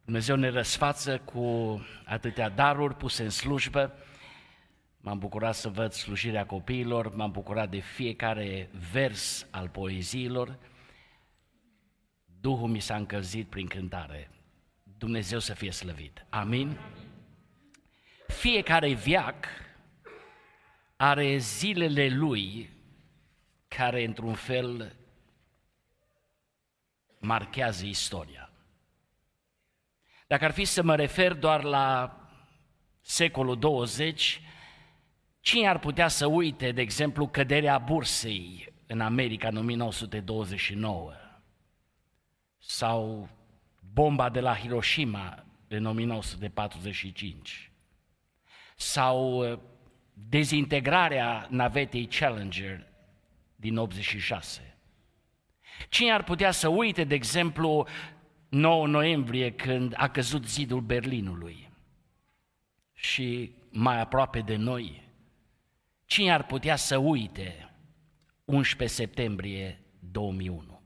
Dumnezeu ne răsfață cu atâtea daruri puse în slujbă. M-am bucurat să văd slujirea copiilor, m-am bucurat de fiecare vers al poeziilor. Duhul mi s-a încălzit prin cântare. Dumnezeu să fie slăvit. Amin? Fiecare veac are zilele lui care, într-un fel, marchează istoria. Dacă ar fi să mă refer doar la secolul 20, cine ar putea să uite, de exemplu, căderea bursei în America în 1929 sau bomba de la Hiroshima în 1945 sau dezintegrarea navetei Challenger din 86. Cine ar putea să uite, de exemplu, 9 noiembrie, când a căzut zidul Berlinului? Și mai aproape de noi, cine ar putea să uite 11 septembrie 2001?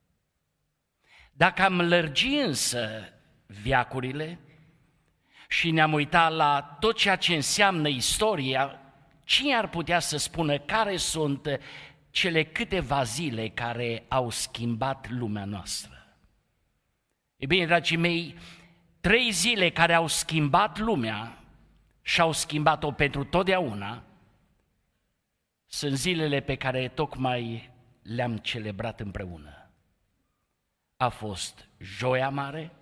Dacă am lărgi însă veacurile și ne-am uitat la tot ceea ce înseamnă istoria, cine ar putea să spună care sunt cele câteva zile care au schimbat lumea noastră? E bine, dragii mei, 3 zile care au schimbat lumea și au schimbat-o pentru totdeauna sunt zilele pe care tocmai le-am celebrat împreună. A fost Joia Mare,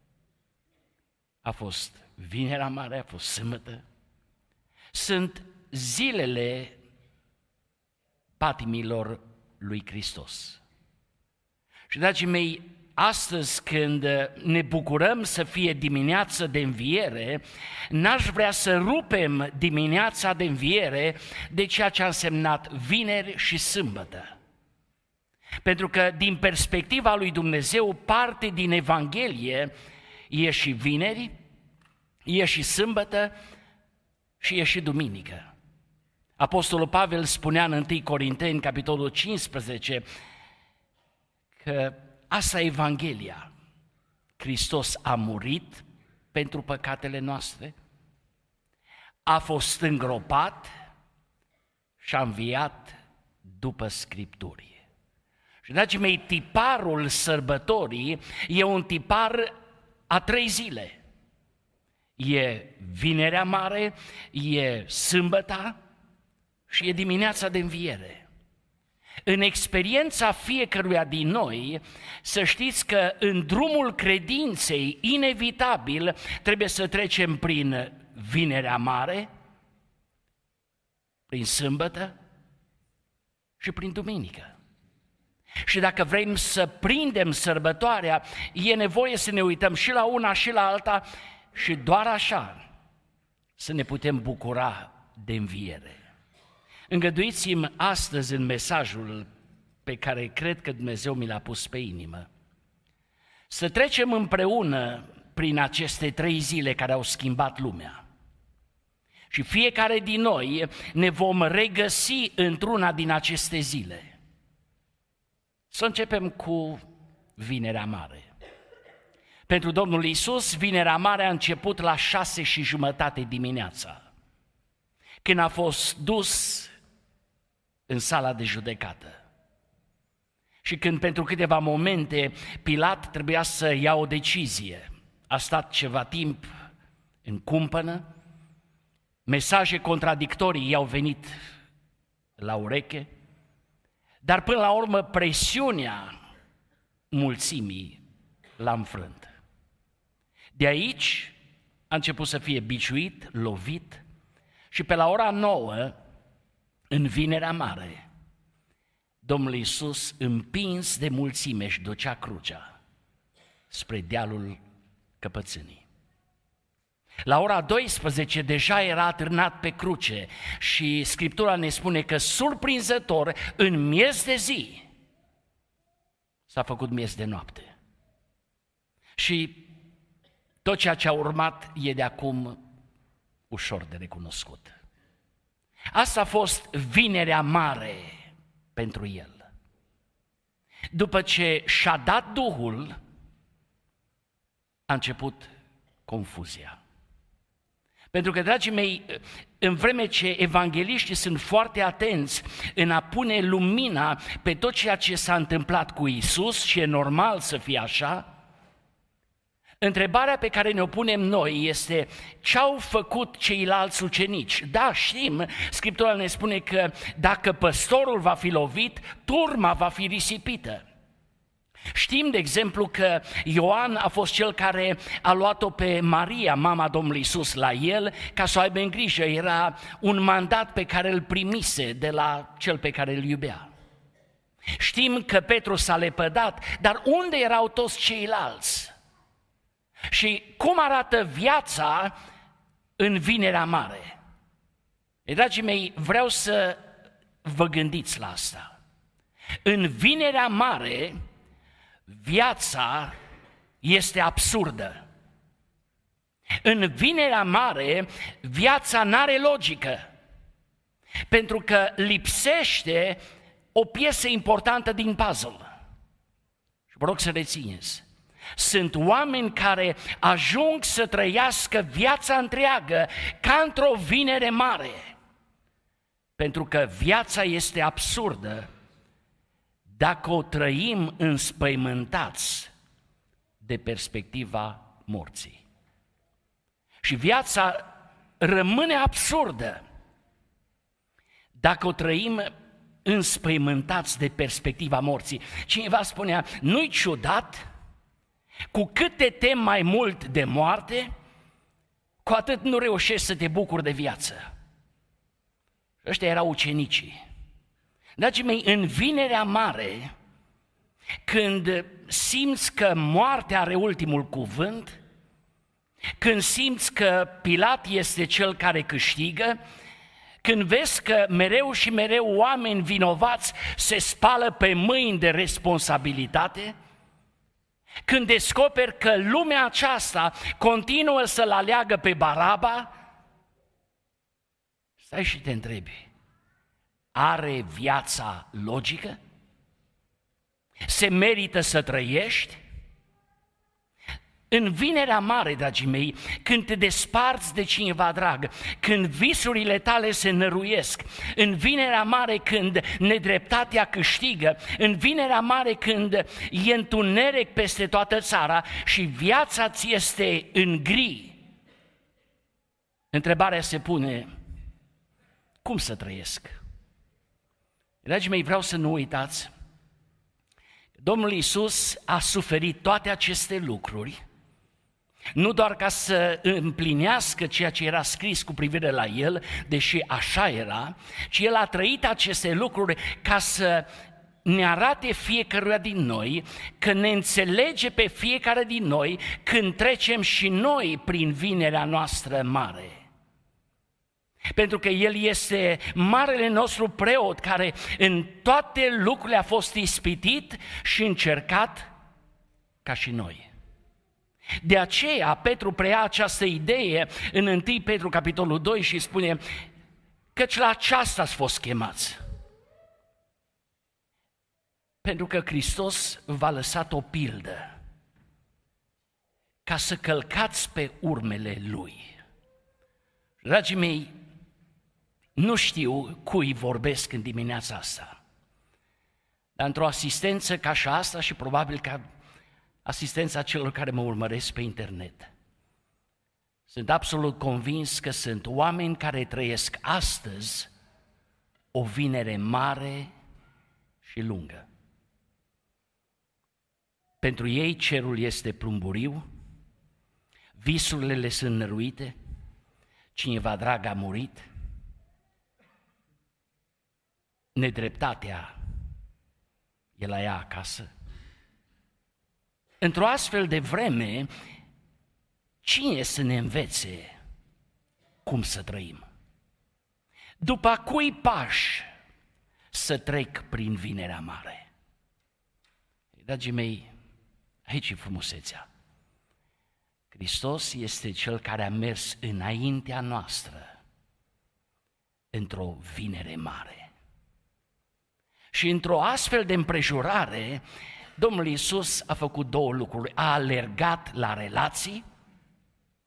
a fost Vinerea Mare, a fost Sâmbătă. Sunt zilele patimilor lui Hristos. Și, dragii mei, astăzi, când ne bucurăm să fie dimineață de înviere, n-aș vrea să rupem dimineața de înviere de ceea ce a însemnat vineri și sâmbătă. Pentru că, din perspectiva lui Dumnezeu, parte din Evanghelie e și vineri, e și sâmbătă și e și duminică. Apostolul Pavel spunea în 1 Corinteni, capitolul 15, că asta e Evanghelia. Hristos a murit pentru păcatele noastre, a fost îngropat și a înviat după Scripturie. Și, dragii mei, tiparul sărbătorii e un tipar a 3 zile. E Vinerea Mare, e Sâmbăta și e dimineața de înviere. În experiența fiecăruia din noi, să știți că în drumul credinței, inevitabil, trebuie să trecem prin Vinerea Mare, prin Sâmbătă și prin Duminică. Și dacă vrem să prindem sărbătoarea, e nevoie să ne uităm și la una și la alta și doar așa să ne putem bucura de înviere. Îngăduiți-mi astăzi, în mesajul pe care cred că Dumnezeu mi l-a pus pe inimă, să trecem împreună prin aceste 3 zile care au schimbat lumea. Și fiecare din noi ne vom regăsi într-una din aceste zile. Să începem cu Vinerea Mare. Pentru Domnul Iisus, Vinerea Mare a început la 6:30 dimineața, când a fost dus în sala de judecată. Și când pentru câteva momente Pilat trebuia să ia o decizie, a stat ceva timp în cumpănă, mesaje contradictorii i-au venit la ureche, dar până la urmă presiunea mulțimii l-a înfrânt. De aici a început să fie biciuit, lovit și pe la ora 9, în Vinerea Mare, Domnul Iisus, împins de mulțime, își ducea crucea spre dealul Căpățânii. La ora 12 deja era atârnat pe cruce și Scriptura ne spune că, surprinzător, în miez de zi s-a făcut miez de noapte. Și tot ceea ce a urmat e de acum ușor de recunoscut. Asta a fost Vinerea Mare pentru el. După ce și-a dat Duhul, a început confuzia. Pentru că, dragii mei, în vreme ce evangheliștii sunt foarte atenți în a pune lumina pe tot ceea ce s-a întâmplat cu Iisus, și e normal să fie așa, întrebarea pe care ne-o punem noi este: ce au făcut ceilalți ucenici? Da, știm, Scriptura ne spune că dacă păstorul va fi lovit, turma va fi risipită. Știm, de exemplu, că Ioan a fost cel care a luat-o pe Maria, mama Domnului Iisus, la el ca să o aibă în grijă. Era un mandat pe care îl primise de la cel pe care îl iubea. Știm că Petru s-a lepădat, dar unde erau toți ceilalți? Și cum arată viața în Vinerea Mare? Dragii mei, vreau să vă gândiți la asta. În Vinerea Mare, viața este absurdă. În Vinerea Mare, viața n-are logică, pentru că lipsește o piesă importantă din puzzle. Și vă rog să rețineți. Sunt oameni care ajung să trăiască viața întreagă ca într-o vinere mare, pentru că viața este absurdă dacă o trăim înspăimântați de perspectiva morții. Și viața rămâne absurdă dacă o trăim înspăimântați de perspectiva morții. Cineva spunea: nu-i ciudat? Cu cât te temi mai mult de moarte, cu atât nu reușești să te bucuri de viață. Ăștia erau ucenicii. Dragii mei, în Vinerea Mare, când simți că moartea are ultimul cuvânt, când simți că Pilat este cel care câștigă, când vezi că mereu și mereu oameni vinovați se spală pe mâini de responsabilitate, când descoperi că lumea aceasta continuă să-l aleagă pe Baraba, stai și te întrebi: are viața logică? Se merită să trăiești? În Vinerea Mare, dragii mei, când te desparți de cineva drag, când visurile tale se năruiesc, în Vinerea Mare când nedreptatea câștigă, în Vinerea Mare când e întuneric peste toată țara și viața ți este în gri, întrebarea se pune: cum să trăiesc? Dragii mei, vreau să nu uitați, Domnul Iisus a suferit toate aceste lucruri, nu doar ca să împlinească ceea ce era scris cu privire la El, deși așa era, ci El a trăit aceste lucruri ca să ne arate fiecăruia din noi, că ne înțelege pe fiecare din noi când trecem și noi prin vinerea noastră mare. Pentru că El este marele nostru preot care în toate lucrurile a fost ispitit și încercat ca și noi. De aceea Petru preia această idee în 1 Petru capitolul 2 și spune: căci la aceasta ați fost chemați. Pentru că Hristos v-a lăsat o pildă ca să călcați pe urmele Lui. Dragii mei, nu știu cui vorbesc în dimineața asta, dar într-o asistență ca și asta și probabil ca asistența celor care mă urmăresc pe internet, sunt absolut convins că sunt oameni care trăiesc astăzi o vinere mare și lungă. Pentru ei cerul este plumburiu, visurile le sunt năruite, cineva drag a murit, nedreptatea e la ea acasă. Într-o astfel de vreme, cine să ne învețe cum să trăim? După cui pași să trec prin vinerea mare? Dragii mei, aici e frumusețea. Hristos este Cel care a mers înaintea noastră într-o vinere mare. Și într-o astfel de împrejurare, Domnul Iisus a făcut două lucruri. A alergat la relații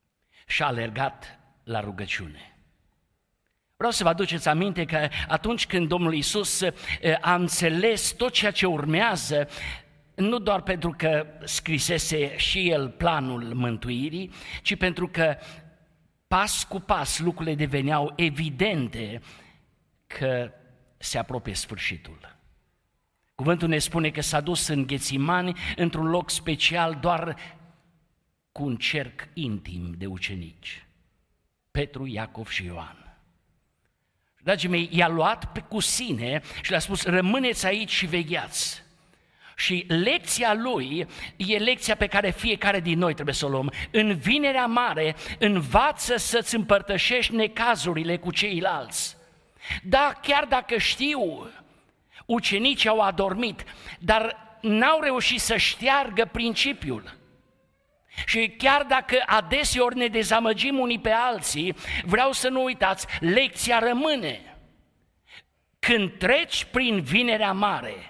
și a alergat la rugăciune. Vreau să vă aduceți aminte că atunci când Domnul Iisus a înțeles tot ceea ce urmează, nu doar pentru că scrisese și El planul mântuirii, ci pentru că pas cu pas lucrurile deveneau evidente că se apropie sfârșitul. Cuvântul ne spune că s-a dus în Ghețimani, într-un loc special, doar cu un cerc intim de ucenici, Petru, Iacov și Ioan. Dragii mei, i-a luat cu sine și le-a spus: rămâneți aici și vegheați. Și lecția lui e lecția pe care fiecare din noi trebuie să o luăm. În Vinerea Mare învață să-ți împărtășești necazurile cu ceilalți. Da, chiar dacă știu, ucenicii au adormit, dar n-au reușit să șteargă principiul. Și chiar dacă adeseori ne dezamăgim unii pe alții, vreau să nu uitați, lecția rămâne. Când treci prin Vinerea Mare,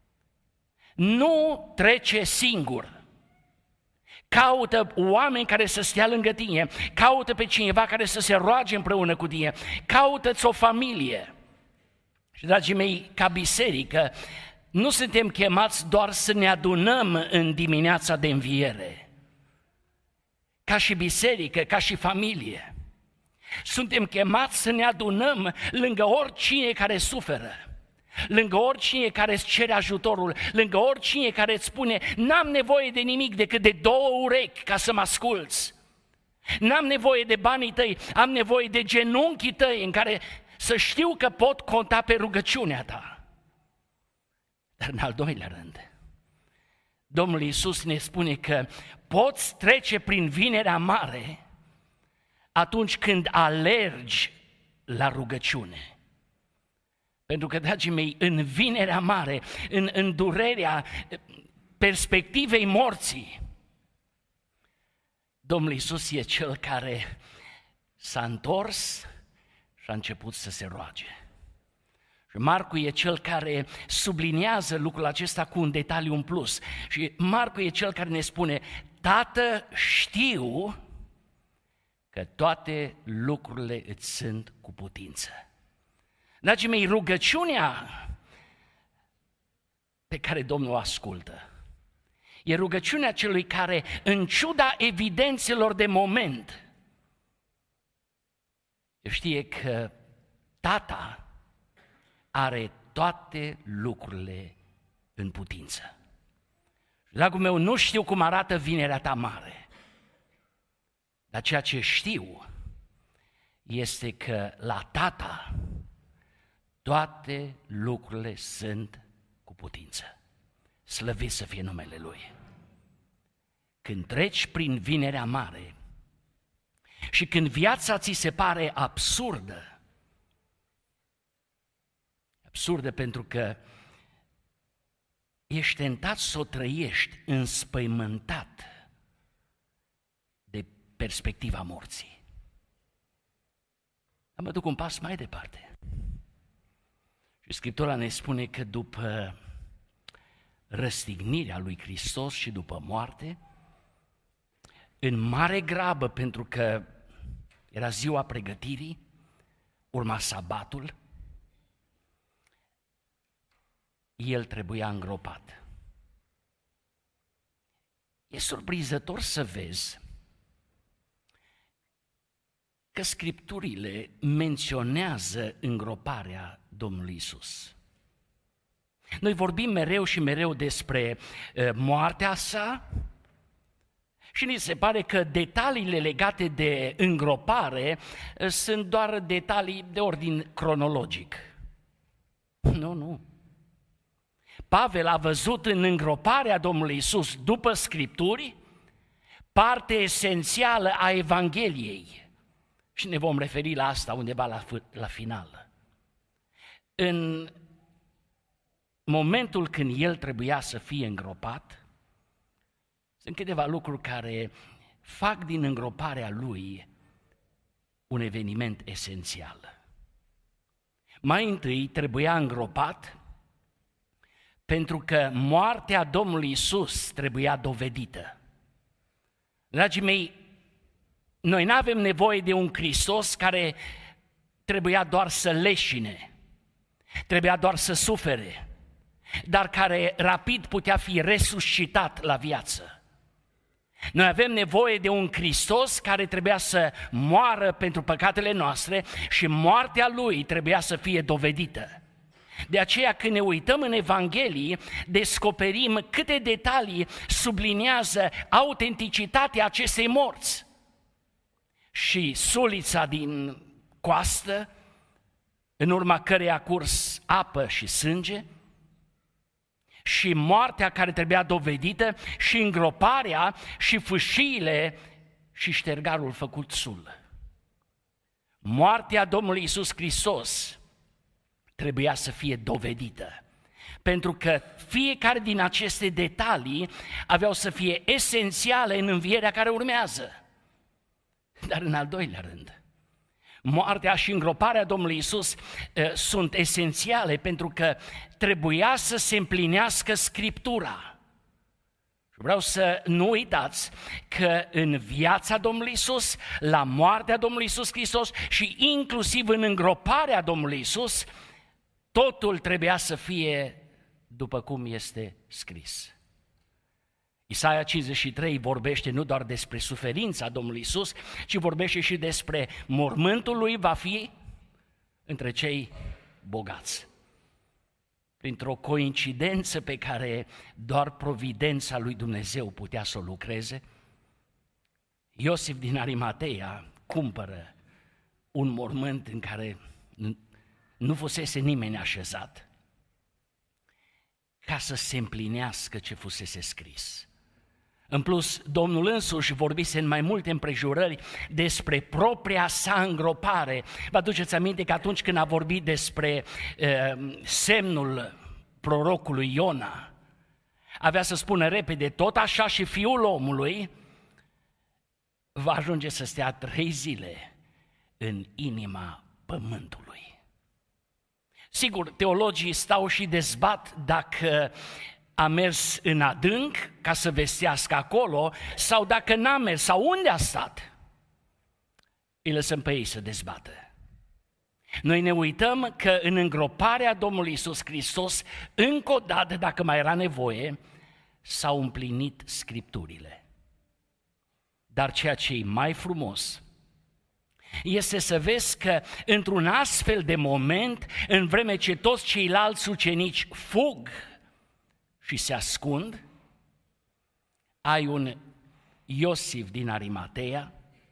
nu trece singur. Caută oameni care să stea lângă tine, caută pe cineva care să se roage împreună cu tine, caută-ți o familie. Și, dragii mei, ca biserică, nu suntem chemați doar să ne adunăm în dimineața de înviere. Ca și biserică, ca și familie, suntem chemați să ne adunăm lângă oricine care suferă, lângă oricine care îți cere ajutorul, lângă oricine care îți spune: n-am nevoie de nimic decât de 2 urechi ca să mă asculți, n-am nevoie de banii tăi, am nevoie de genunchii tăi în care să știu că pot conta pe rugăciunea ta. Dar în al doilea rând, Domnul Iisus ne spune că poți trece prin Vinerea Mare atunci când alergi la rugăciune. Pentru că, dragii mei, în Vinerea Mare, în durerea perspectivei morții, Domnul Iisus e Cel care s-a întors și a început să se roage. Și Marcu e cel care subliniază lucrul acesta cu un detaliu în plus. Și Marcu e cel care ne spune: Tată, știu că toate lucrurile îți sunt cu putință. Dragii mei, rugăciunea pe care Domnul o ascultă e rugăciunea celui care, în ciuda evidențelor de moment, știe că Tata are toate lucrurile în putință. Dragul meu, nu știu cum arată Vinerea ta mare, dar ceea ce știu este că la Tata toate lucrurile sunt cu putință. Slăvit să fie numele Lui. Când treci prin Vinerea Mare și când viața ți se pare absurdă pentru că ești tentat să o trăiești înspăimântat de perspectiva morții. Dar mă duc un pas mai departe. Și Scriptura ne spune că după răstignirea lui Hristos și după moarte, în mare grabă, pentru că era ziua pregătirii, urma sabatul, el trebuia îngropat. E surprinzător să vezi că Scripturile menționează îngroparea Domnului Iisus. Noi vorbim mereu și mereu despre moartea sa și ni se pare că detaliile legate de îngropare sunt doar detalii de ordin cronologic. Nu. Pavel a văzut în îngroparea Domnului Iisus după Scripturi parte esențială a Evangheliei. Și ne vom referi la asta undeva la final. În momentul când el trebuia să fie îngropat, sunt câteva lucruri care fac din îngroparea lui un eveniment esențial. Mai întâi trebuia îngropat pentru că moartea Domnului Iisus trebuia dovedită. Dragii mei, Noi nu avem nevoie de un Hristos care trebuia doar să leșine, trebuia doar să sufere, dar care rapid putea fi resuscitat la viață. Noi avem nevoie de un Hristos care trebuia să moară pentru păcatele noastre și moartea Lui trebuia să fie dovedită. De aceea când ne uităm în Evanghelii, descoperim câte detalii subliniază autenticitatea acestei morți. Și sulița din coastă, în urma căreia a curs apă și sânge, și moartea care trebuia dovedită, și îngroparea, și fâșiile, și ștergarul făcut sul. Moartea Domnului Iisus Hristos trebuia să fie dovedită, pentru că fiecare din aceste detalii aveau să fie esențiale în învierea care urmează. Dar în al doilea rând, moartea și îngroparea Domnului Iisus sunt esențiale pentru că trebuia să se împlinească Scriptura. Vreau să nu uitați că în viața Domnului Iisus, la moartea Domnului Iisus Hristos și inclusiv în îngroparea Domnului Iisus, totul trebuia să fie după cum este scris. Isaia 53 vorbește nu doar despre suferința Domnului Iisus, ci vorbește și despre mormântul Lui va fi între cei bogați. Printr-o coincidență pe care doar providența lui Dumnezeu putea să o lucreze, Iosif din Arimatea cumpără un mormânt în care nu fusese nimeni așezat, ca să se împlinească ce fusese scris. În plus, Domnul însuși vorbise în mai multe împrejurări despre propria sa îngropare. Vă aduceți aminte că atunci când a vorbit despre semnul prorocului Iona, avea să spună repede, tot așa și Fiul omului va ajunge să stea 3 zile în inima pământului. Sigur, teologii stau și dezbat dacă a mers în adânc ca să vestească acolo sau dacă n-a mers sau unde a stat. Îi lăsăm pe ei să dezbată. Noi ne uităm că în îngroparea Domnului Iisus Hristos, încă o dată, dacă mai era nevoie, s-au împlinit Scripturile. Dar ceea ce e mai frumos este să vezi că într-un astfel de moment, în vreme ce toți ceilalți ucenici fug și se ascund, ai un Iosif din Arimatea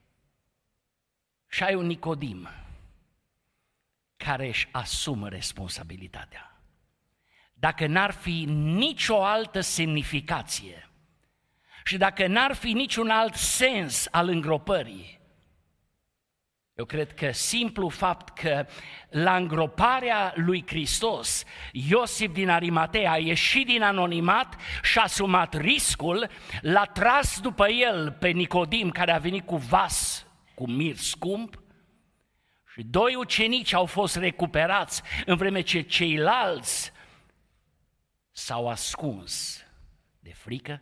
și ai un Nicodim care își asumă responsabilitatea. Dacă n-ar fi nicio altă semnificație și dacă n-ar fi niciun alt sens al îngropării, eu cred că simplu fapt că la îngroparea lui Hristos, Iosif din Arimatea a ieșit din anonimat și a asumat riscul, l-a tras după el pe Nicodim, care a venit cu vas, cu mir scump, și 2 ucenici au fost recuperați, în vreme ce ceilalți s-au ascuns de frică.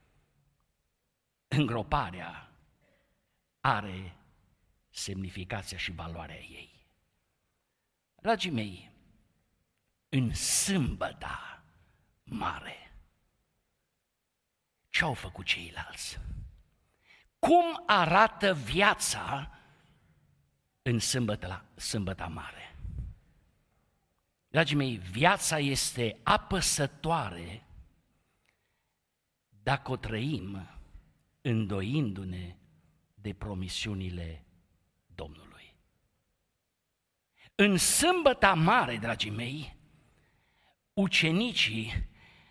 Îngroparea are semnificația și valoarea ei. Dragii mei, în sâmbăta mare, ce au făcut ceilalți? Cum arată viața în sâmbăta mare? Dragii mei, viața este apăsătoare dacă o trăim îndoindu-ne de promisiunile Domnului. În sâmbăta mare, dragii mei, ucenicii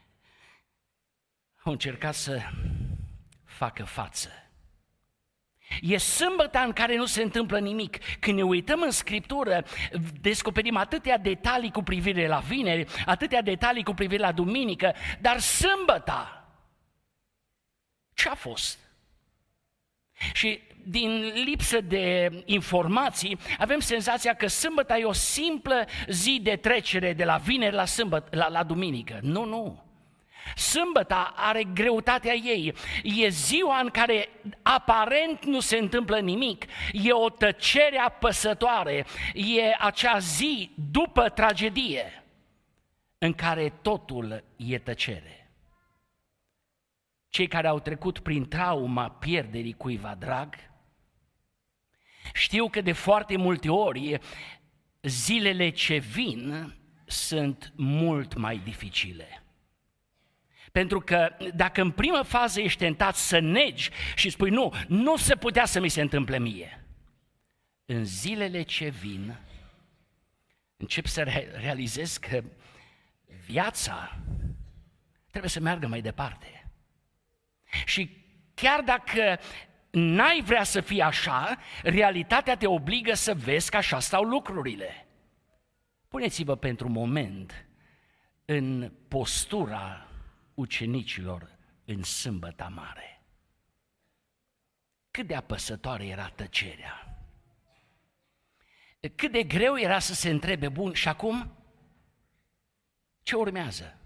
au încercat să facă față. E sâmbăta în care nu se întâmplă nimic. Când ne uităm în Scriptură, descoperim atâtea detalii cu privire la vineri, atâtea detalii cu privire la duminică, dar sâmbăta, ce a fost? Și din lipsă de informații, avem senzația că sâmbăta e o simplă zi de trecere de la vineri la duminică. Nu. Sâmbăta are greutatea ei, e ziua în care aparent nu se întâmplă nimic, e o tăcere apăsătoare, e acea zi după tragedie în care totul e tăcere. Cei care au trecut prin trauma pierderii cuiva drag știu că de foarte multe ori zilele ce vin sunt mult mai dificile. Pentru că dacă în primă fază ești tentat să negi și spui nu se putea să mi se întâmple mie, în zilele ce vin încep să realizez că viața trebuie să meargă mai departe. Și chiar dacă n-ai vrea să fie așa, realitatea te obligă să vezi că așa stau lucrurile. Puneți-vă pentru moment în postura ucenicilor în Sâmbăta Mare. Cât de apăsătoare era tăcerea. Cât de greu era să se întrebe, bun, și acum ce urmează?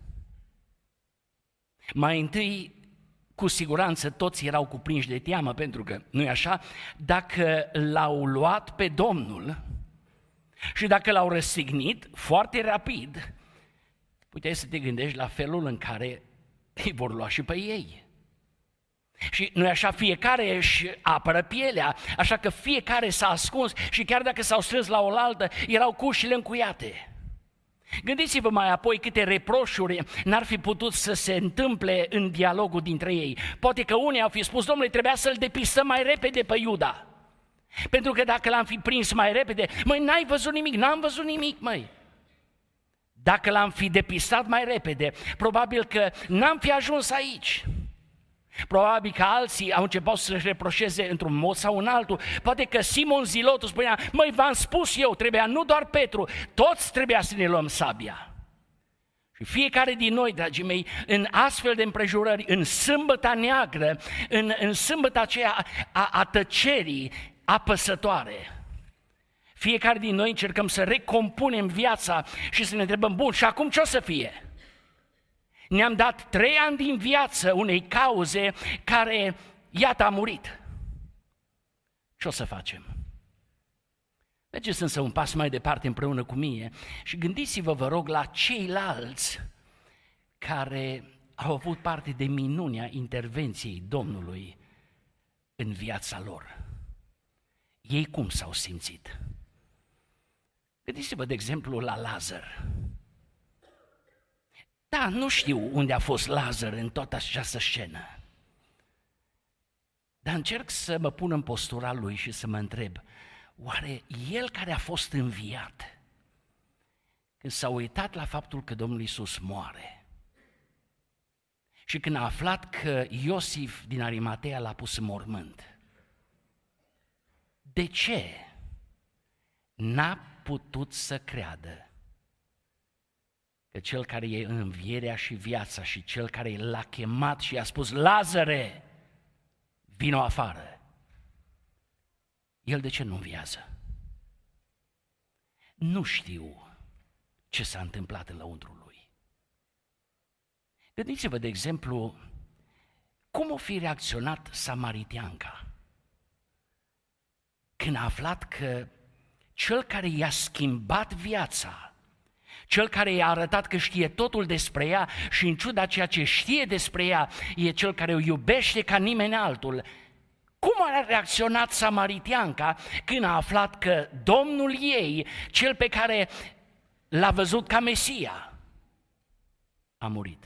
Mai întâi, cu siguranță toți erau cuprinși de teamă, pentru că, nu-i așa, dacă l-au luat pe Domnul și dacă l-au răstignit foarte rapid, puteai să te gândești la felul în care îi vor lua și pe ei. Și nu-i așa, fiecare își apără pielea, așa că fiecare s-a ascuns și chiar dacă s-au strâns la oaltă, erau cu ușile încuiate. Gândiți-vă mai apoi câte reproșuri n-ar fi putut să se întâmple în dialogul dintre ei. Poate că unii au fi spus, Domnule, trebuia să-l depistăm mai repede pe Iuda. Pentru că dacă l-am fi prins mai repede, măi, n-ai văzut nimic, n-am văzut nimic, măi. Dacă l-am fi depistat mai repede, probabil că n-am fi ajuns aici. Probabil că alții au început să-și reproșeze într-un mod sau în altul. Poate că Simon Zilotul spunea, măi, v-am spus eu, trebuia nu doar Petru, toți trebuia să ne luăm sabia. Și fiecare din noi, dragii mei, în astfel de împrejurări, în sâmbăta neagră, în sâmbăta aceea a tăcerii apăsătoare, fiecare din noi încercăm să recompunem viața și să ne întrebăm, bun, și acum ce o să fie? Ne-am dat 3 ani din viață unei cauze care, iată, a murit. Ce o să facem? Mergeți însă un pas mai departe împreună cu mine și gândiți-vă, vă rog, la ceilalți care au avut parte de minunea intervenției Domnului în viața lor. Ei cum s-au simțit? Gândiți-vă, de exemplu, la Lazar. Da, nu știu unde a fost Lazar în toată această scenă, dar încerc să mă pun în postura lui și să mă întreb, oare el care a fost înviat, când s-a uitat la faptul că Domnul Iisus moare și când a aflat că Iosif din Arimatea l-a pus în mormânt, de ce n-a putut să creadă că cel care e învierea și viața și cel care l-a chemat și i-a spus, Lazare, vino afară, el de ce nu înviază? Nu știu ce s-a întâmplat în lăuntrul lui. Gândiți-vă, de exemplu, cum o fi reacționat samariteanca când a aflat că cel care i-a schimbat viața, cel care i-a arătat că știe totul despre ea și în ciuda ceea ce știe despre ea, e cel care o iubește ca nimeni altul. Cum a reacționat samariteanca când a aflat că Domnul ei, cel pe care l-a văzut ca Mesia, a murit?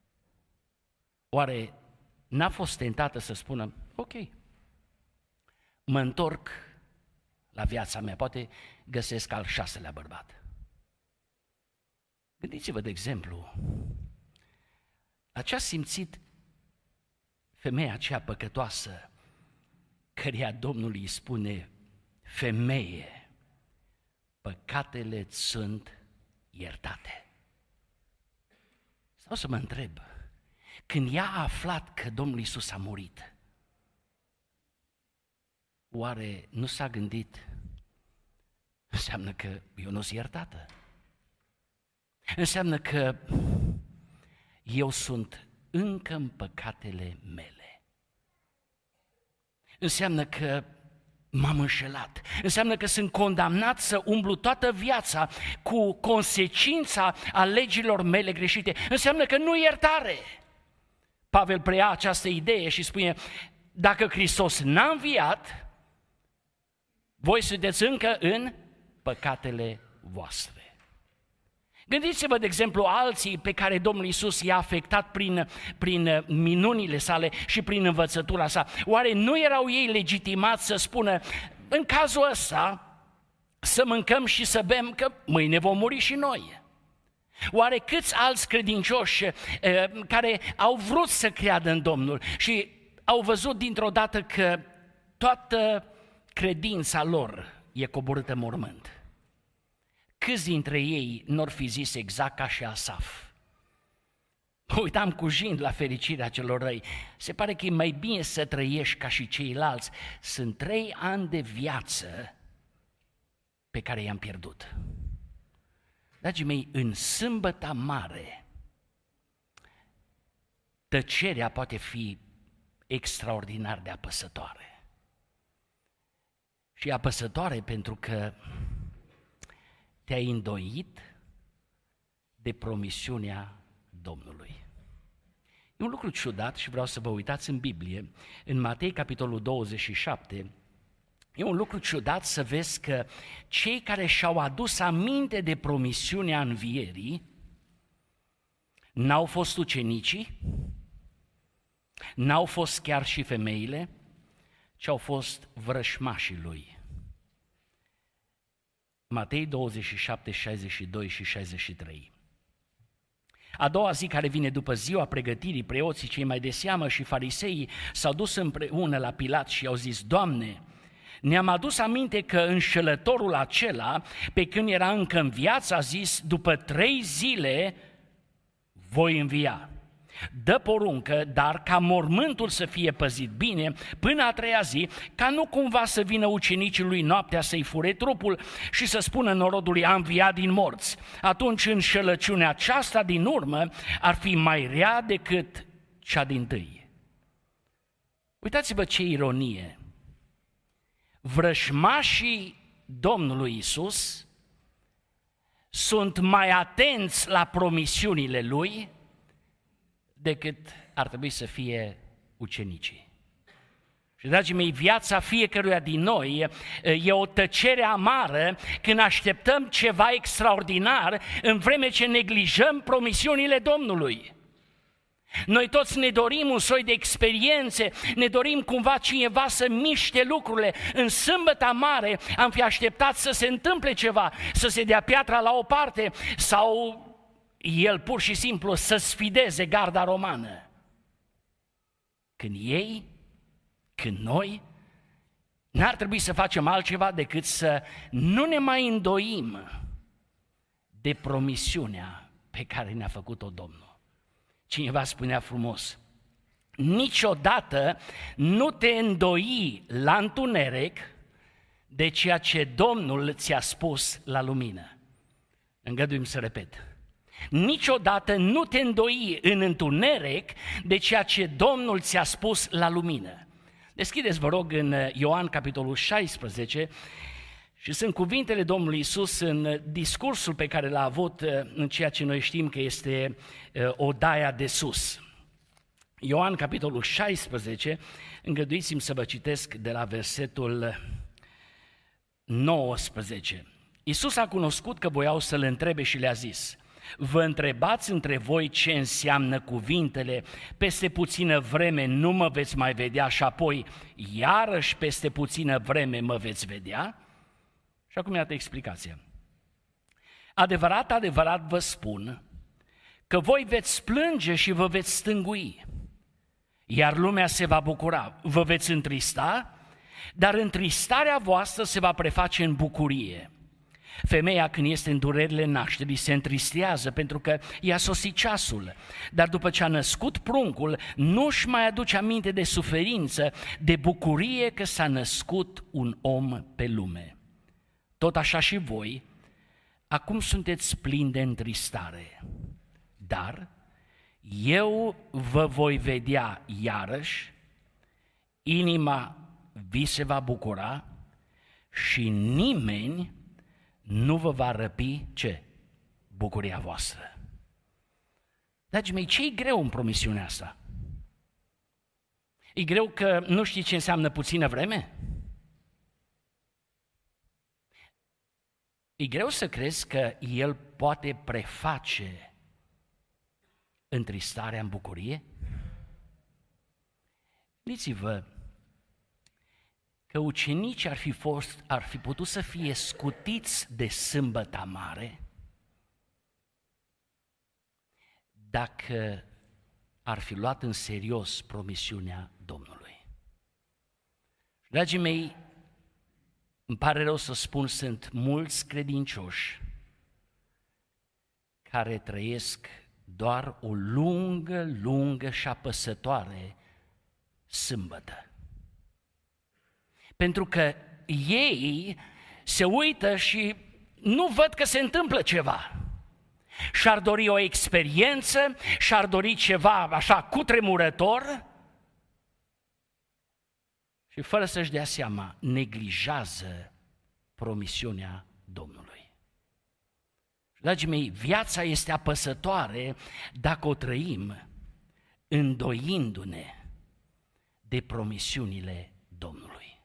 Oare n-a fost tentată să spună, ok, mă întorc la viața mea, poate găsesc al 6-lea bărbat? Gândiți-vă, de exemplu, la ce a simțit femeia aceea păcătoasă, căreia Domnul îi spune, femeie, păcatele sunt iertate. Stau să mă întreb, când ea a aflat că Domnul Iisus a murit, oare nu s-a gândit, înseamnă că eu nu sunt iertată? Înseamnă că eu sunt încă în păcatele mele. Înseamnă că m-am înșelat. Înseamnă că sunt condamnat să umblu toată viața cu consecința legilor mele greșite. Înseamnă că nu iertare. Pavel preia această idee și spune, dacă Hristos n-a înviat, voi sunteți încă în păcatele voastre. Gândiți-vă, de exemplu, alții pe care Domnul Iisus i-a afectat prin minunile sale și prin învățătura sa. Oare nu erau ei legitimați să spună, în cazul ăsta, să mâncăm și să bem, că mâine vom muri și noi? Oare câți alți credincioși care au vrut să creadă în Domnul și au văzut dintr-o dată că toată credința lor e coborâtă în mormânt? Câți dintre ei n-or fi zis exact ca și Asaf? Mă uitam cu jind la fericirea celor răi. Se pare că e mai bine să trăiești ca și ceilalți. Sunt 3 ani de viață pe care i-am pierdut. Dragii mei, în sâmbăta mare, tăcerea poate fi extraordinar de apăsătoare. Și apăsătoare pentru că te-ai îndoit de promisiunea Domnului. E un lucru ciudat și vreau să vă uitați în Biblie, în Matei, capitolul 27, e un lucru ciudat să vezi că cei care și-au adus aminte de promisiunea învierii n-au fost ucenicii, n-au fost chiar și femeile, ci au fost vrășmașii lui. Matei 27, 62 și 63. A doua zi care vine după ziua pregătirii, preoții cei mai de seamă și fariseii s-au dus împreună la Pilat și i-au zis, Doamne, ne-am adus aminte că înșelătorul acela, pe când era încă în viață, a zis, după 3 zile voi învia. Dă poruncă, dar ca mormântul să fie păzit bine până a 3-a zi, ca nu cumva să vină ucenicii lui noaptea să-i fure trupul și să spună norodului, a înviat din morți. Atunci înșelăciunea aceasta din urmă ar fi mai rea decât cea dintâi. Uitați-vă ce ironie! Vrășmașii Domnului Iisus sunt mai atenți la promisiunile Lui decât ar trebui să fie ucenicii. Și, dragii mei, viața fiecăruia din noi e o tăcere amară când așteptăm ceva extraordinar în vreme ce neglijăm promisiunile Domnului. Noi toți ne dorim un soi de experiențe, ne dorim cumva cineva să miște lucrurile. În sâmbăta mare am fi așteptat să se întâmple ceva, să se dea piatra la o parte sau el pur și simplu să sfideze garda romană. Când noi n-ar trebui să facem altceva decât să nu ne mai îndoim de promisiunea pe care ne-a făcut-o Domnul. Cineva spunea frumos, niciodată nu te îndoi la întuneric de ceea ce Domnul ți-a spus la lumină. Îngăduim să repet. Niciodată nu te îndoi în întuneric de ceea ce Domnul ți-a spus la lumină. Deschideți, vă rog, în Ioan, capitolul 16, și sunt cuvintele Domnului Iisus în discursul pe care l-a avut în ceea ce noi știm că este odaia de sus. Ioan, capitolul 16, îngăduiți-mi să vă citesc de la versetul 19. Iisus a cunoscut că voiau să-L întrebe și le-a zis, vă întrebați între voi ce înseamnă cuvintele, peste puțină vreme nu mă veți mai vedea și apoi iarăși peste puțină vreme mă veți vedea? Și acum iată explicația. Adevărat, adevărat vă spun că voi veți plânge și vă veți stângui, iar lumea se va bucura. Vă veți întrista, dar întristarea voastră se va preface în bucurie. Femeia, când este în durerile nașterii, se întristează pentru că i-a sosit ceasul, dar după ce a născut pruncul, nu-și mai aduce aminte de suferință, de bucurie că s-a născut un om pe lume. Tot așa și voi, acum sunteți plini de întristare, dar eu vă voi vedea iarăși, inima vi se va bucura și nimeni nu vă va răpi ce? Bucuria voastră. Dragii mei, ce-i greu în promisiunea asta? E greu că nu știi ce înseamnă puțină vreme? E greu să crezi că El poate preface întristarea în bucurie? Gândiți-vă că ucenicii ar fi putut să fie scutiți de sâmbăta mare dacă ar fi luat în serios promisiunea Domnului. Dragii mei, îmi pare rău să spun, sunt mulți credincioși care trăiesc doar o lungă și apăsătoare sâmbătă. Pentru că ei se uită și nu văd că se întâmplă ceva. Și-ar dori o experiență, și-ar dori ceva așa cutremurător și fără să-și dea seama, neglijează promisiunea Domnului. Dragii mei, viața este apăsătoare dacă o trăim îndoindu-ne de promisiunile Domnului.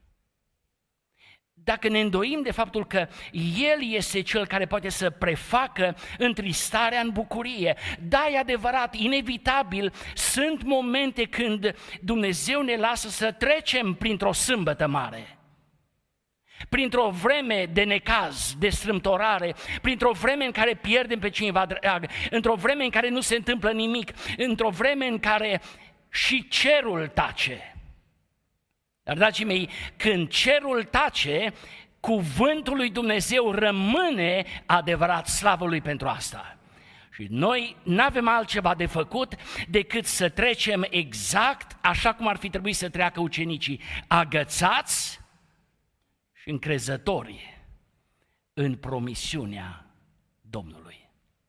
Dacă ne îndoim de faptul că El este Cel care poate să prefacă întristarea în bucurie, da, e adevărat, inevitabil, sunt momente când Dumnezeu ne lasă să trecem printr-o sâmbătă mare, printr-o vreme de necaz, de strâmtorare, printr-o vreme în care pierdem pe cineva drag, într-o vreme în care nu se întâmplă nimic, într-o vreme în care și cerul tace. Dar, dragii mei, când cerul tace, cuvântul lui Dumnezeu rămâne adevărat, slavă Lui pentru asta. Și noi n-avem altceva de făcut decât să trecem exact așa cum ar fi trebuit să treacă ucenicii, agățați și încrezători în promisiunea Domnului.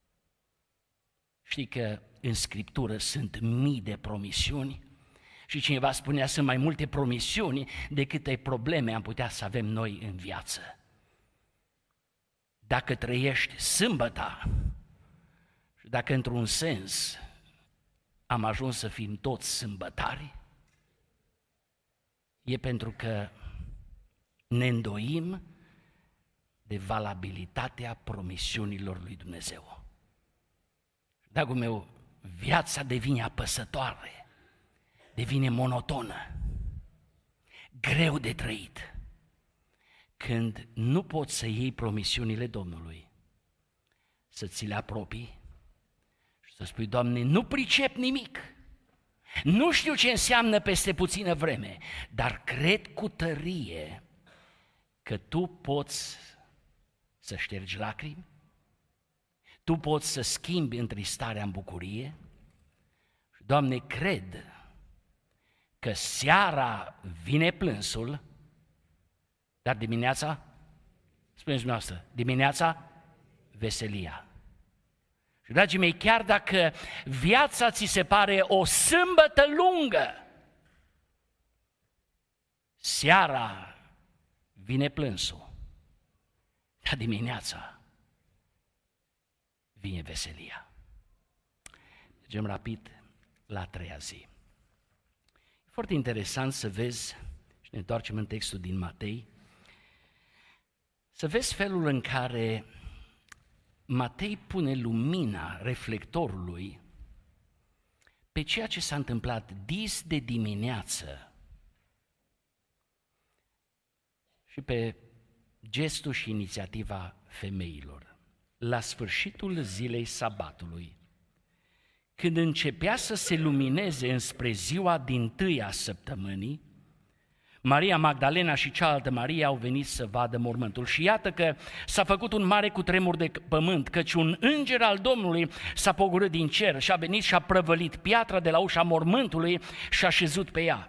Știi că în Scriptură sunt mii de promisiuni și cineva spunea, sunt mai multe promisiuni decât probleme am putea să avem noi în viață. Dacă trăiești sâmbăta și dacă într-un sens am ajuns să fim toți sâmbătari, e pentru că ne îndoim de valabilitatea promisiunilor lui Dumnezeu. Dragul meu, viața devine apăsătoare, devine monotonă, greu de trăit, când nu poți să iei promisiunile Domnului, să ți le apropii și să spui, Doamne, nu pricep nimic, nu știu ce înseamnă peste puțină vreme, dar cred cu tărie că Tu poți să ștergi lacrimi, Tu poți să schimbi întristarea în bucurie. Doamne, cred că seara vine plânsul, dar dimineața, spuneți dumneavoastră, dimineața veselia. Și, dragii mei, chiar dacă viața ți se pare o sâmbătă lungă, seara vine plânsul, dar dimineața vine veselia. Mergem rapid la a treia zi. E foarte interesant să vezi, și ne întoarcem în textul din Matei, să vezi felul în care Matei pune lumina reflectorului pe ceea ce s-a întâmplat dis de dimineață și pe gestul și inițiativa femeilor. La sfârșitul zilei sabatului, când începea să se lumineze înspre ziua dintâi a săptămânii, Maria Magdalena și cealaltă Maria au venit să vadă mormântul. Și iată că s-a făcut un mare cutremur de pământ, căci un înger al Domnului s-a pogorât din cer și a venit și a prăvălit piatra de la ușa mormântului și a șezut pe ea.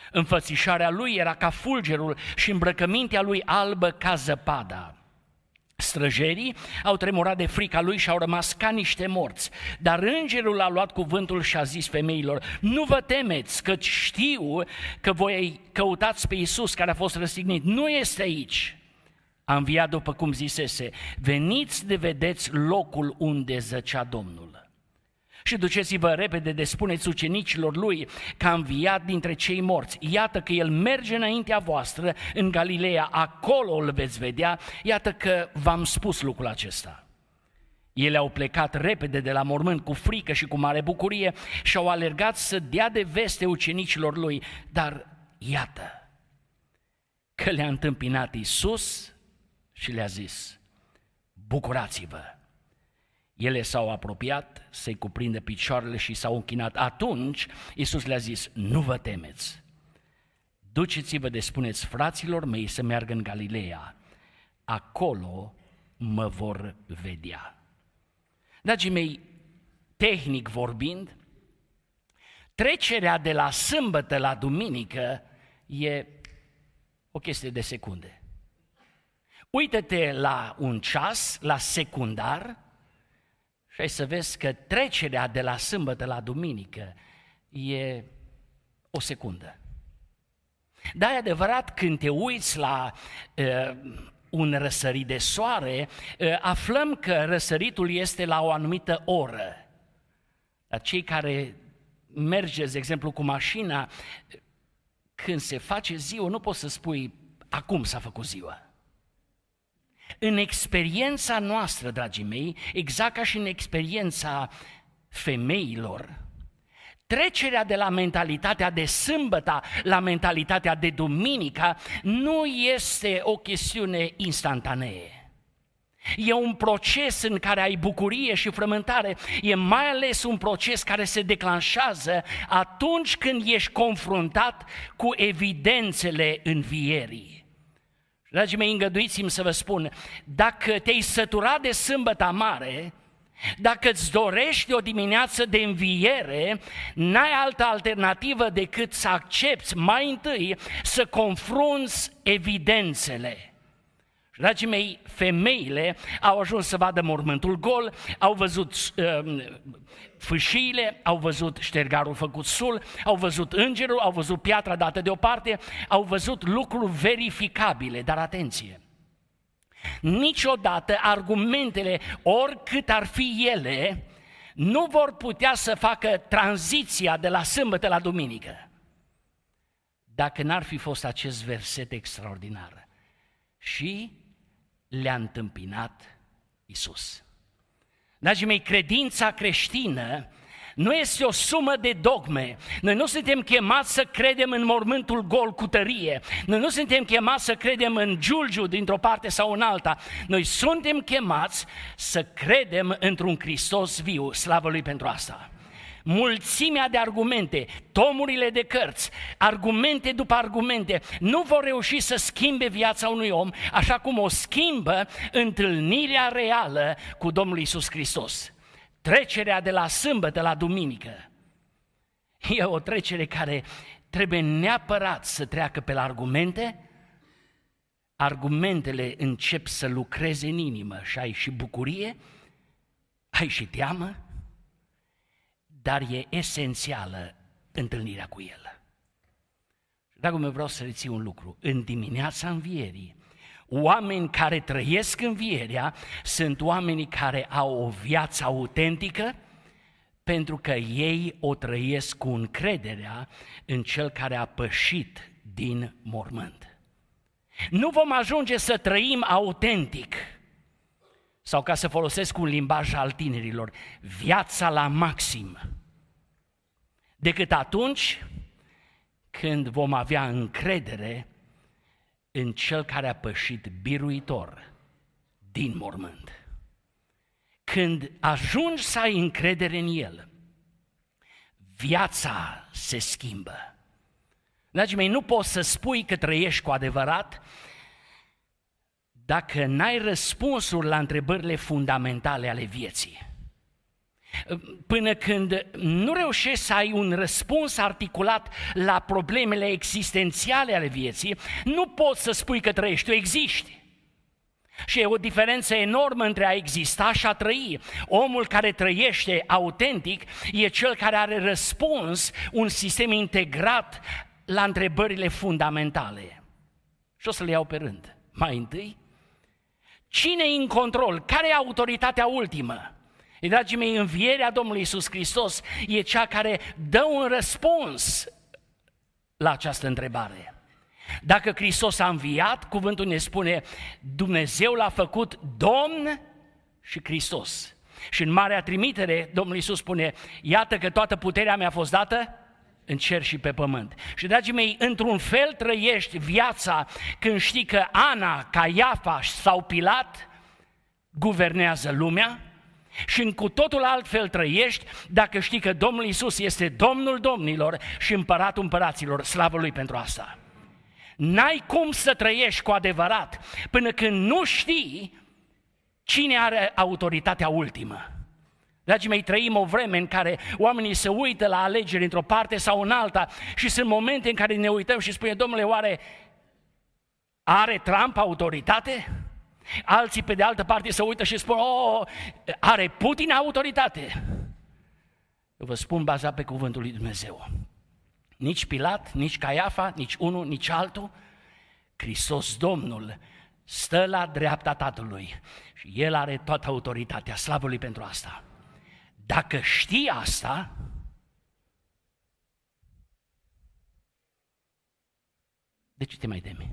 Înfățișarea lui era ca fulgerul și îmbrăcămintea lui albă ca zăpada. Străjerii au tremurat de frica lui și au rămas ca niște morți. Dar îngerul a luat cuvântul și a zis femeilor: nu vă temeți, căci știu că voi căutați pe Iisus care a fost răstignit. Nu este aici. A înviat după cum zisese. Veniți de vedeți locul unde zăcea Domnul. Și duceți-vă repede de spuneți ucenicilor lui că a înviat dintre cei morți. Iată că el merge înaintea voastră în Galileea, acolo îl veți vedea, iată că v-am spus lucrul acesta. Ele au plecat repede de la mormânt cu frică și cu mare bucurie și au alergat să dea de veste ucenicilor lui, dar iată că le-a întâmpinat Iisus și le-a zis: bucurați-vă! Ele s-au apropiat să-i cuprindă picioarele și s-au închinat. Atunci Iisus le-a zis: nu vă temeți, duceți-vă de spuneți fraților mei să meargă în Galileea, acolo mă vor vedea. Dragii mei, tehnic vorbind, trecerea de la sâmbătă la duminică e o chestie de secunde. Uită-te la un ceas, la secundar, și ai să vezi că trecerea de la sâmbătă la duminică e o secundă. Dar e adevărat, când te uiți la un răsărit de soare, aflăm că răsăritul este la o anumită oră. Dar cei care mergeți, de exemplu, cu mașina, când se face ziua, nu poți să spui acum s-a făcut ziua. În experiența noastră, dragii mei, exact ca și în experiența femeilor, trecerea de la mentalitatea de sâmbătă la mentalitatea de duminică nu este o chestiune instantanee. E un proces în care ai bucurie și frământare, e mai ales un proces care se declanșează atunci când ești confruntat cu evidențele învierii. Dragii mei, îngăduiți-mi să vă spun, dacă te-ai săturat de sâmbătă mare, dacă îți dorești o dimineață de înviere, n-ai altă alternativă decât să accepți mai întâi să confrunți evidențele. Dragii mei, femeile au ajuns să vadă mormântul gol, au văzut fâșiile, au văzut ștergarul făcut sul, au văzut îngerul, au văzut piatra dată deoparte, au văzut lucruri verificabile, dar atenție! Niciodată argumentele, oricât ar fi ele, nu vor putea să facă tranziția de la sâmbătă la duminică, dacă n-ar fi fost acest verset extraordinar. Și le-a întâmpinat Iisus. Dragii mei, credința creștină nu este o sumă de dogme. Noi nu suntem chemați să credem în mormântul gol cu tărie. Noi nu suntem chemați să credem în giulgiu dintr-o parte sau în alta. Noi suntem chemați să credem într-un Hristos viu. Slavă Lui pentru asta! Mulțimea de argumente, tomurile de cărți, argumente după argumente, nu vor reuși să schimbe viața unui om așa cum o schimbă întâlnirea reală cu Domnul Iisus Hristos. Trecerea de la sâmbătă la duminică e o trecere care trebuie neapărat să treacă pe la argumente. Argumentele încep să lucreze în inimă și ai și bucurie, ai și teamă, dar e esențială întâlnirea cu El. Dragul meu, vreau să reții un lucru. În dimineața învierii, oameni care trăiesc învierea sunt oamenii care au o viață autentică, pentru că ei o trăiesc cu încrederea în Cel care a pășit din mormânt. Nu vom ajunge să trăim autentic, sau ca să folosesc un limbaj al tinerilor, viața la maxim, decât atunci când vom avea încredere în Cel care a pășit biruitor din mormânt. Când ajungi să ai încredere în El, viața se schimbă. Dragii mei, nu poți să spui că trăiești cu adevărat dacă n-ai răspunsuri la întrebările fundamentale ale vieții. Până când nu reușești să ai un răspuns articulat la problemele existențiale ale vieții, nu poți să spui că trăiești, tu existi. Și e o diferență enormă între a exista și a trăi. Omul care trăiește autentic e cel care are răspuns, un sistem integrat la întrebările fundamentale. Și o să le iau pe rând. Mai întâi, cine e în control? Care e autoritatea ultimă? Dragii mei, învierea Domnului Iisus Hristos e cea care dă un răspuns la această întrebare. Dacă Hristos a înviat, cuvântul ne spune, Dumnezeu l-a făcut Domn și Hristos. Și în Marea Trimitere, Domnul Iisus spune, iată că toată puterea mi-a fost dată în cer și pe pământ. Și, dragii mei, într-un fel trăiești viața când știi că Ana, Caiafa sau Pilat guvernează lumea, și în cu totul altfel trăiești dacă știi că Domnul Iisus este Domnul domnilor și Împăratul împăraților. Slavă Lui pentru asta! N-ai cum să trăiești cu adevărat până când nu știi cine are autoritatea ultimă. Dragii mei, trăim o vreme în care oamenii se uită la alegeri într-o parte sau în alta și sunt momente în care ne uităm și spune, domnule, oare are Trump autoritate? Alții pe de altă parte se uită și spun, are Putin autoritate? Eu vă spun bazat pe cuvântul lui Dumnezeu. Nici Pilat, nici Caiafa, nici unul, nici altul. Hristos Domnul stă la dreapta Tatălui și El are toată autoritatea. Slavă Lui pentru asta. Dacă știi asta, de ce te mai temi?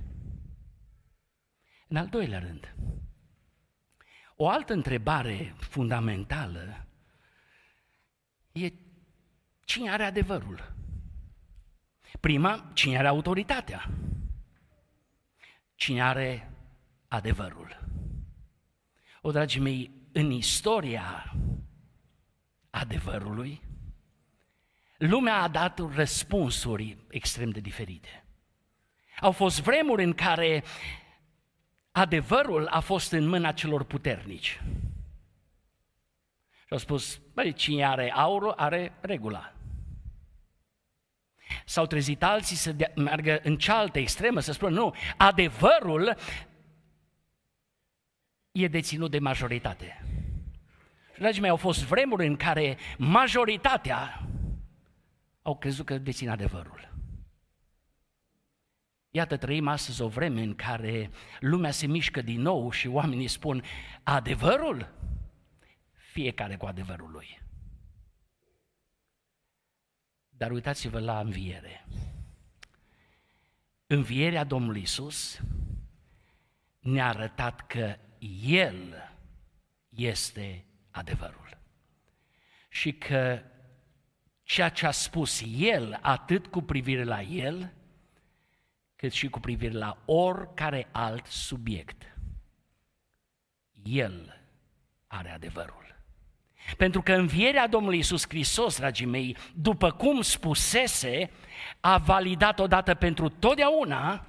În al doilea rând, o altă întrebare fundamentală e cine are adevărul? Prima, cine are autoritatea? Cine are adevărul? Dragii mei, în istoria adevărului, lumea a dat răspunsuri extrem de diferite. Au fost vremuri în care adevărul a fost în mâna celor puternici. Și au spus, cine are aur, are regula. S-au trezit alții să meargă în cealaltă extremă, să spună, nu, adevărul e deținut de majoritate. Și, dragii mei, au fost vremuri în care majoritatea au crezut că dețin adevărul. Iată, trăim astăzi o vreme în care lumea se mișcă din nou și oamenii spun, adevărul? Fiecare cu adevărul lui. Dar uitați-vă la înviere. Învierea Domnului Iisus ne-a arătat că El este adevărul. Și că ceea ce a spus El, atât cu privire la El, cât și cu privire la oricare alt subiect, El are adevărul. Pentru că învierea Domnului Iisus Hristos, dragii mei, după cum spusese, a validat odată pentru totdeauna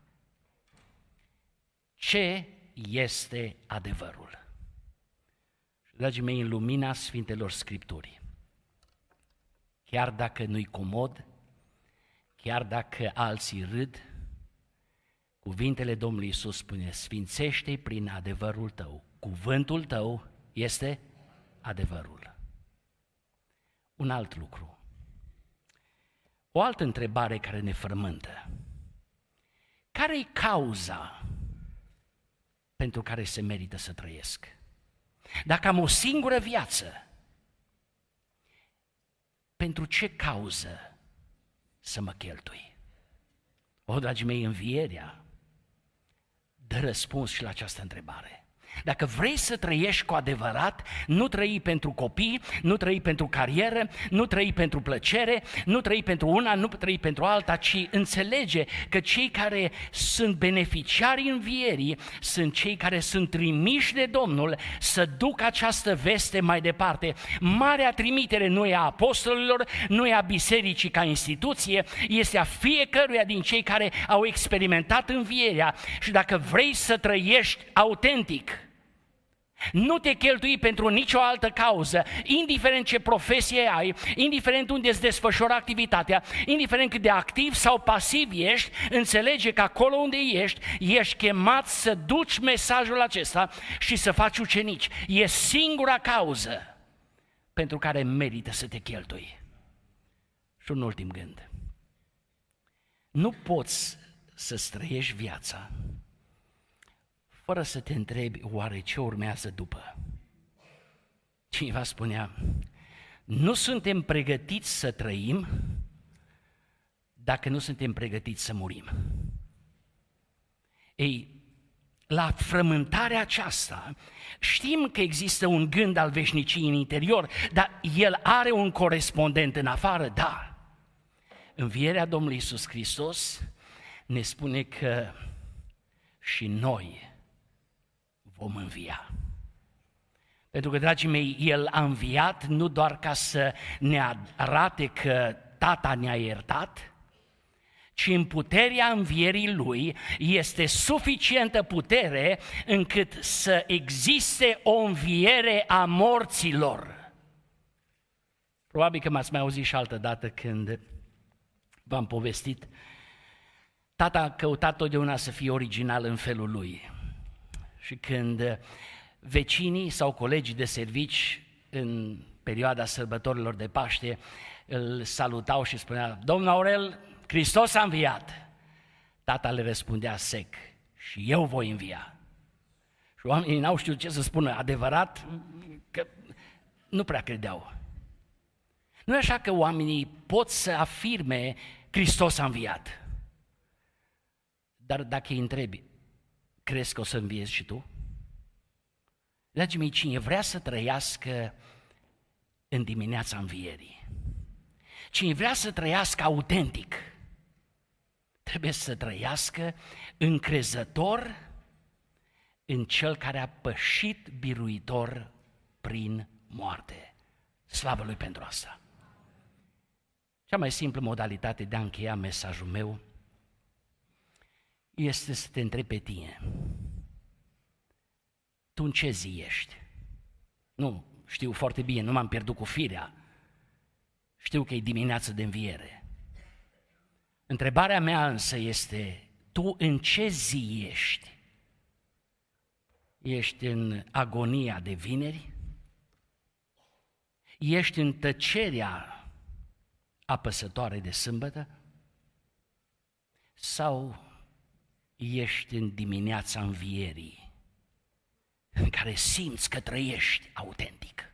ce este adevărul. Dragii mei, în lumina Sfintelor Scripturii, chiar dacă nu-i comod, chiar dacă alții râd, cuvintele Domnului Iisus spune, sfințește-i prin adevărul tău. Cuvântul tău este adevărul. Un alt lucru. O altă întrebare care ne frământă. Care-i cauza pentru care se merită să trăiesc? Dacă am o singură viață, pentru ce cauză să mă cheltui? Dragii mei, învierea dă răspuns și la această întrebare. Dacă vrei să trăiești cu adevărat, nu trăi pentru copii, nu trăi pentru carieră, nu trăi pentru plăcere, nu trăi pentru una, nu trăi pentru alta, ci înțelege că cei care sunt beneficiarii învierii sunt cei care sunt trimiși de Domnul să ducă această veste mai departe. Marea trimitere nu e a apostolilor, nu e a bisericii ca instituție, este a fiecăruia din cei care au experimentat învierea. Și dacă vrei să trăiești autentic, Nu te cheltui pentru nicio altă cauză, indiferent ce profesie ai, indiferent unde îți desfășori activitatea, indiferent cât de activ sau pasiv ești, înțelege că acolo unde ești chemat să duci mesajul acesta și să faci ucenici. E singura cauză pentru care merită să te cheltui. Și un ultim gând. Nu poți să trăiești viața fără să te întrebi oare ce urmează după. Cineva spunea, nu suntem pregătiți să trăim dacă nu suntem pregătiți să murim. Ei, la frământarea aceasta știm că există un gând al veșniciei în interior, dar el are un corespondent în afară, da. Învierea Domnului Iisus Hristos ne spune că și noi vom învia. Pentru că, dragii mei, El a înviat nu doar ca să ne arate că Tata ne-a iertat, ci în puterea învierii Lui este suficientă putere încât să existe o înviere a morților. Probabil că m-ați mai auzit și altă dată când v-am povestit. Tata a căutat totdeauna să fie original în felul lui. Și când vecinii sau colegii de servici în perioada sărbătorilor de Paște îl salutau și spunea, Domnul Aurel, Hristos a înviat. Tata le răspundea sec, și eu voi învia. Și oamenii n-au știut ce să spună, adevărat, că nu prea credeau. Nu e așa că oamenii pot să afirme Hristos a înviat. Dar dacă îi întrebi, crezi că o să înviezi și tu? Dragii mei, cine vrea să trăiască în dimineața învierii, cine vrea să trăiască autentic, trebuie să trăiască încrezător în Cel care a pășit biruitor prin moarte. Slavă Lui pentru asta! Cea mai simplă modalitate de a încheia mesajul meu este să te întrebi pe tine. Tu în ce zi ești? Nu, știu foarte bine, nu m-am pierdut cu firea. Știu că e dimineață de înviere. Întrebarea mea însă este, tu în ce zi ești? Ești în agonia de vineri? Ești în tăcerea apăsătoare de sâmbătă? Sau ești în dimineața învierii, în care simți că trăiești autentic?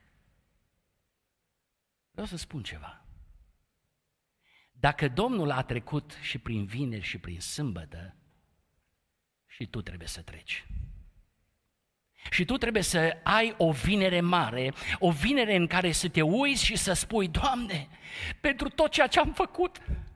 Vreau să spun ceva. Dacă Domnul a trecut și prin vineri și prin sâmbătă, și tu trebuie să treci. Și tu trebuie să ai o vinere mare, o vinere în care să te uiți și să spui, Doamne, pentru tot ceea ce am făcut,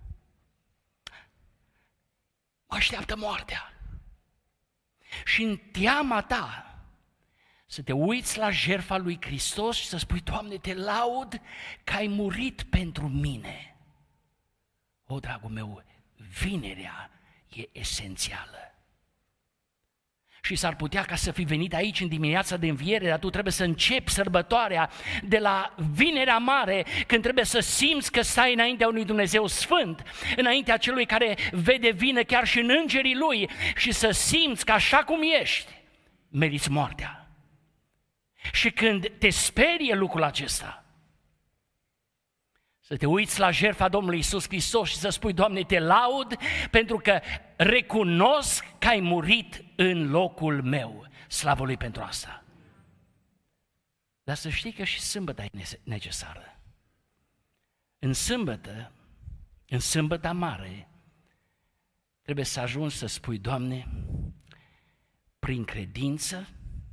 mă așteaptă moartea. Și în teama ta să te uiți la jertfa lui Hristos și să spui, Doamne, te laud că ai murit pentru mine. O, dragul meu, vinerea e esențială. Și s-ar putea ca să fi venit aici în dimineața de înviere, dar tu trebuie să începi sărbătoarea de la Vinerea Mare, când trebuie să simți că stai înaintea unui Dumnezeu Sfânt, înaintea celui care vede vină chiar și în îngerii Lui, și să simți că așa cum ești, meriți moartea. Și când te sperie lucrul acesta, să te uiți la jertfa Domnului Iisus Hristos și să spui, Doamne, te laud pentru că recunosc că ai murit în locul meu. Slavă Lui pentru asta. Dar să știi că și sâmbăta e necesară. În sâmbăta mare, trebuie să ajungi să spui, Doamne, prin credință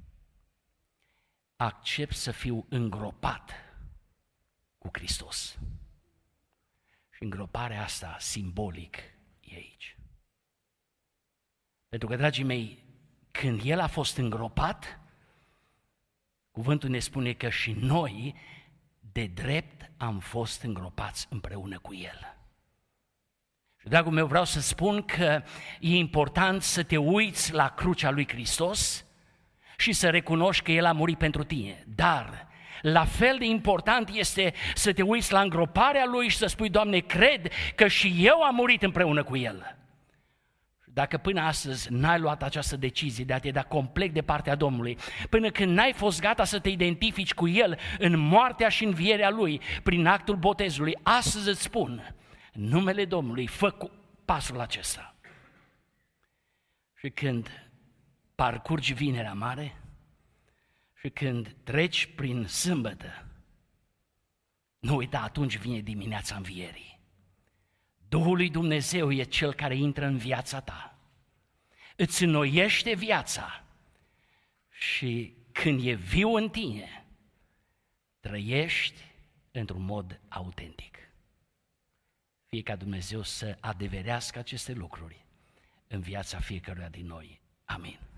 accept să fiu îngropat cu Hristos. Și îngroparea asta simbolic e aici. Pentru că, dragii mei, când El a fost îngropat, cuvântul ne spune că și noi, de drept, am fost îngropați împreună cu El. Și, dragul meu, vreau să spun că e important să te uiți la crucea lui Hristos și să recunoști că El a murit pentru tine. Dar la fel de important este să te uiți la îngroparea Lui și să spui, Doamne, cred că și eu am murit împreună cu El. Dacă până astăzi n-ai luat această decizie de a te da complet de partea Domnului, până când n-ai fost gata să te identifici cu El în moartea și învierea Lui, prin actul botezului, astăzi îți spun, în numele Domnului, fă pasul acesta. Și când parcurgi Vinerea Mare și când treci prin sâmbătă, nu uita, atunci vine dimineața învierii. Duhul lui Dumnezeu e Cel care intră în viața ta, îți înnoiește viața și când e viu în tine, trăiești într-un mod autentic. Fie ca Dumnezeu să adeverească aceste lucruri în viața fiecăruia din noi. Amin.